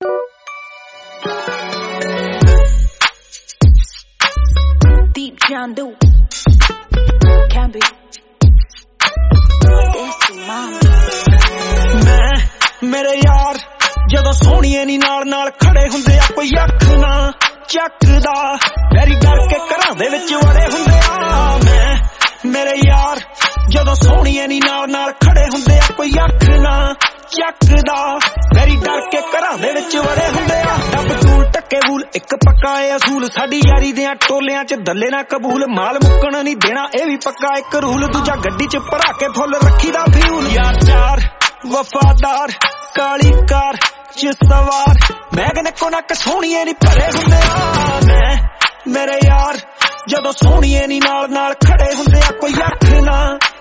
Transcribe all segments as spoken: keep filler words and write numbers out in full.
Deep John Doe can be this mom मैं मेरे यार ਜਦੋਂ ਸੋਹਣੀਏ ਨੀ ਨਾਲ ਨਾਲ ਖੜੇ ਹੁੰਦੇ ਆ ਕੋਈ ਅੱਖ ਨਾ ਚੱਕਦਾ ਵੈਰੀ ਡਰ ਕੇ ਘਰਾਂ ਦੇ ਵਿੱਚ ਵੜੇ ਹੁੰਦੇ ਆ ਮੈਂ ਮੇਰੇ ਯਾਰ ਜਦੋਂ ਸੋਹਣੀਏ ਨੀ ਨਾਲ ਨਾਲ ਖੜੇ ਹੁੰਦੇ ਆ ਕੋਈ ਅੱਖ ਨਾ ਚੱਕਦਾ ਵੈਰੀ ਡਰ ਕੇ ਘਰਾਂ ਦੇ ਵਿੱਚ ਵੜੇ ਹੁੰਦੇ ਆ ਡੱਬ ਟੂਲ ਟੱਕੇ ਬੂਲ ਇੱਕ ਪੱਕਾ ਏ ਅਸੂਲ ਸਾਡੀ ਯਾਰੀ ਦੇ ਟੋਲਿਆਂ ਚ ਦੱਲੇ ਨਾ ਕਬੂਲ ਮਾਲ ਮੁੱਕਣ ਨਹੀਂ ਦੇਣਾ ਇਹ ਵੀ ਪੱਕਾ ਇੱਕ ਰੂਲ ਦੂਜਾ ਗੱਡੀ ਚ ਭਰਾ ਕੇ ਫੁੱਲ ਰੱਖੀਦਾ ਫਿਊਲ ਯਾਰ ਚਾਰ ਵਫਾਦਾਰ ਕਾਲੀ ਕਾਰ ਚ ਸਵਾਰ ਮੈਂ ਕਹਿੰਦਾ ਕੋ ਨੱਕ ਸੋਹਣੀਏ ਨੀ ਭਰੇ ਹੁੰਦੇ ਆ ਮੈਂ ਮੇਰੇ ਯਾਰ ਜਦੋਂ ਸੋਹਣੀਏ ਨੀ ਨਾਲ ਨਾਲ ਖੜੇ ਹੁੰਦੇ ਆ ਕੋਈ ਅੱਖ ਨਾ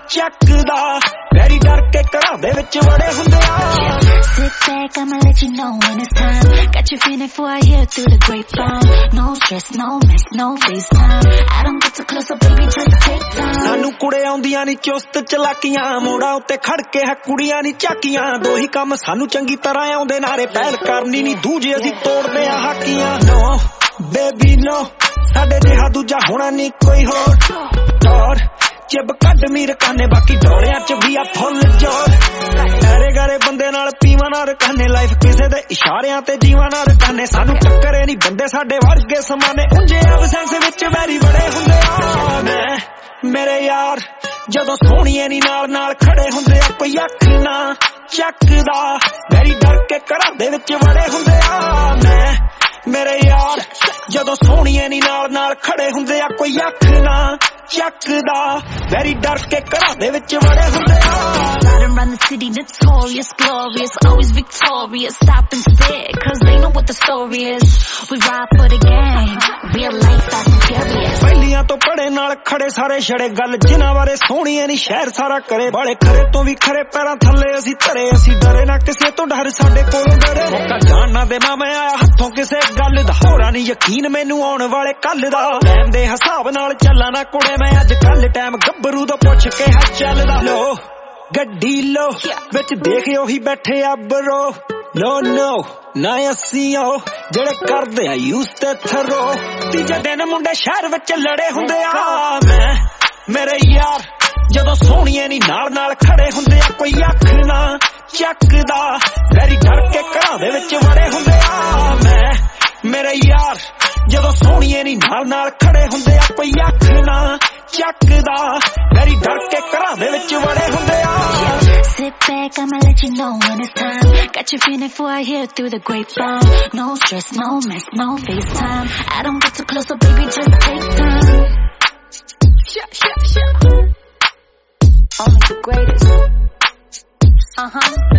ਚੱਕਦਾ ਵੈਰੀ ਡਰ ਕੇ ਘਰਾਂ ਦੇ ਵਿੱਚ ਵੜੇ ਹੁੰਦੇ ਆ Sit back, I'ma let you know when it's time. Got you feeling for I hear through the grapevine. No stress, no mess, no FaceTime. I don't get too close, so baby just take time. ਸਾਨੂੰ ਕੁੜੇ ਆਉਂਦੀਆਂ ਨੀ ਚੁਸਤ ਚਲਾਕੀਆਂ ਮੋੜਾਂ ਉੱਤੇ ਖੜ ਕੇ ਹੈ ਕੁੜੀਆਂ ਨੀ ਝਾਕੀਆਂ ਦੋ ਹੀ ਕੰਮ ਸਾਨੂੰ ਚੰਗੀ ਤਰ੍ਹਾਂ ਆਉਂਦੇ ਨਾਰੇ ਪਹਿਲ ਕਰਨੀ ਨੀ ਦੂਜੇ ਅਸੀਂ ਤੋੜਦੇ ਆ ਹਾਕੀਆਂ no baby no ਸਾਡੇ ਜਿਹਾ ਦੂਜਾ ਹੋਣਾ ਨੀ ਕੋਈ ਹੋਰ ਟੌਰ ਚਿਬ ਕੱਢ ਮੀਰ ਕਾਨੇ ਬਾਕੀ ਡੋਲਿਆਂ ਚ ਵੀ ਆ ਫੁੱਲ ਜੋਰ ਐਰੇ ਗਾਰੇ ਬੰਦੇ ਨਾਲ ਪੀਵਾਂ ਨਾ ਰਕਾਨੇ ਲਾਈਫ ਕਿਸੇ ਦੇ ਇਸ਼ਾਰਿਆਂ ਤੇ ਜੀਵਾਂ ਨਾ ਰਕਾਨੇ ਸਾਨੂੰ ਟੱਕਰੇ ਨਹੀਂ ਬੰਦੇ ਸਾਡੇ ਵਰਗੇ ਸਮਾਨੇ ਉਂਝੇ ਐਬਸੈਂਸ ਵਿੱਚ ਵੈਰੀ ਬੜੇ ਹੁੰਦੇ ਆ ਮੈਂ ਮੇਰੇ ਯਾਰ ਜਦੋਂ ਸੋਹਣੀਏ ਨੀ ਨਾਲ ਨਾਲ ਖੜੇ ਹੁੰਦੇ ਆ ਕੋਈ ਅੱਖ ਨਾ ਚੱਕਦਾ ਵੈਰੀ ਡਰ ਕੇ ਘਰਾਂ ਦੇ ਵਿੱਚ ਵੜੇ ਹੁੰਦੇ ਆ ਮੈਂ ਮੇਰੇ ਯਾਰ ਜਦੋਂ ਸੋਹਣੀਏ ਨੀ ਨਾਲ ਨਾਲ ਖੜੇ ਹੁੰਦੇ ਆ ਕੋਈ ਅੱਖ ਨਾ ਚੱਕਦਾ ਵੈਰੀ ਡਰ ਕੇ ਘਰਾਂ ਦੇ ਵਿੱਚ ਵੜੇ ਹੁੰਦੇ ਆ Ride around the city notorious glorious always victorious stop and stare cause they know what the story is we ride for the game real life fast and furious ਪਹਿਲੀਆਂ ਤੋਂ ਪੜੇ ਨਾਲ ਖੜੇ ਸਾਰੇ ਛੜੇ ਗੱਲ ਜਿਨ੍ਹਾਂ ਬਾਰੇ ਸੋਹਣੀਏ ਨੀ ਸ਼ਹਿਰ ਸਾਰਾ ਕਰੇ ਬਾਲੇ ਖਰੇ ਤੋਂ ਵੀ ਖਰੇ ਪੈਰਾਂ ਥੱਲੇ ਅਸੀਂ ਧਰੇ ਅਸੀਂ ਡਰੇ ਨਾ ਕਿਸੇ ਤੋਂ ਡਰ ਸਾਡੇ ਕੋਲੋਂ ਡਰੇ ਮੌਕਾ ਜਾਣ ਨਾ ਦੇਵਾਂ ਮੈਂ ਆਇਆ ਹੱਥੋਂ ਕਿਸੇ ਗੱਲ ਦਾ ਹੋਰਾਂ ਨੀ ਯਕੀਨ ਮੈਨੂੰ ਆਉਣ ਵਾਲੇ ਕੱਲ ਦਾ ਟਾਈਮ ਦੇ ਹਿਸਾਬ ਨਾਲ ਚੱਲਾਂ ਨਾ ਕੁੜੇ ਮੈਂ ਅੱਜ ਕੱਲ ਟਾਈਮ ਗੱਭਰੂ ਤੋਂ ਪੁੱਛ ਕੇ ਹੈ ਚੱਲਦਾ ਲੋ ਗੱਡੀ ਲੋ ਵਿੱਚ ਦੇਖ ਉਹੀ ਬੈਠੇ ਆ ਬਰੋ ਨੋ ਨੋ ਨਾ ਅਸੀਂ ਉਹ ਜਿਹੜੇ ਕਰਦੇ ਆ ਯੂਸ ਤੇ ਥਰੋ ਤੀਜੇ ਦਿਨ ਮੁੰਡੇ ਸ਼ਹਿਰ ਵਿੱਚ ਲੜੇ ਹੁੰਦੇ ਆ ਮੈਂ ਮੇਰੇ ਯਾਰ ਜਦੋਂ ਸੋਹਣੀਏ ਨੀ ਨਾਲ ਨਾਲ ਖੜੇ ਹੁੰਦੇ ਆ ਕੋਈ ਅੱਖ ਨਾ ਚੱਕਦਾ ਵੈਰੀ ਡਰ ਕੇ ਘਰਾਂ ਦੇ ਵਿੱਚ ਵੜੇ ਹੁੰਦੇ ਆ ਮੈਂ ਮੇਰੇ ਯਾਰ ਜਦੋਂ ਸੋਹਣੀਏ ਨੀ ਨਾਲ ਨਾਲ ਖੜੇ ਹੁੰਦੇ ਆ ਕੋਈ ਅੱਖ ਨਾ ਚੱਕਦਾ ਵੈਰੀ ਡਰ ਕੇ ਘਰਾਂ ਦੇ ਵਿੱਚ ਵੜੇ ਹੁੰਦੇ ਆ Sit back, I'ma let you know when it's time. Got you feeling for I hear through the grapevine. No stress, no mess, no FaceTime. I don't get too close, so baby just take time. Yeah, yeah, yeah. Only the greatest. Uh-huh.